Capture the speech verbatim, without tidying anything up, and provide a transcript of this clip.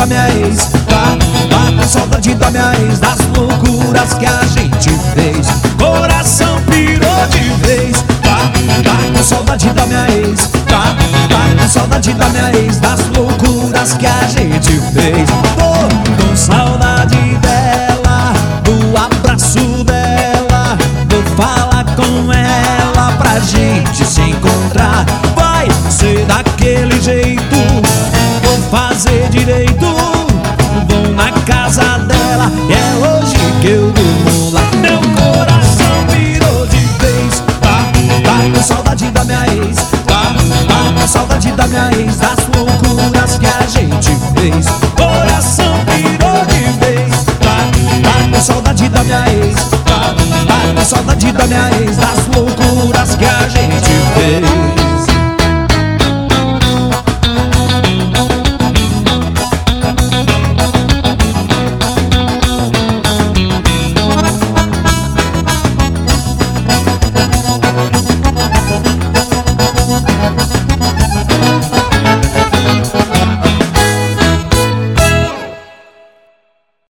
da minha ex. Tá, tá com saudade da minha ex, das loucuras que a gente fez. Coração pirou de vez. Tá, tá com saudade da minha ex. Tá, tá com saudade da minha ex, das loucuras que a gente fez.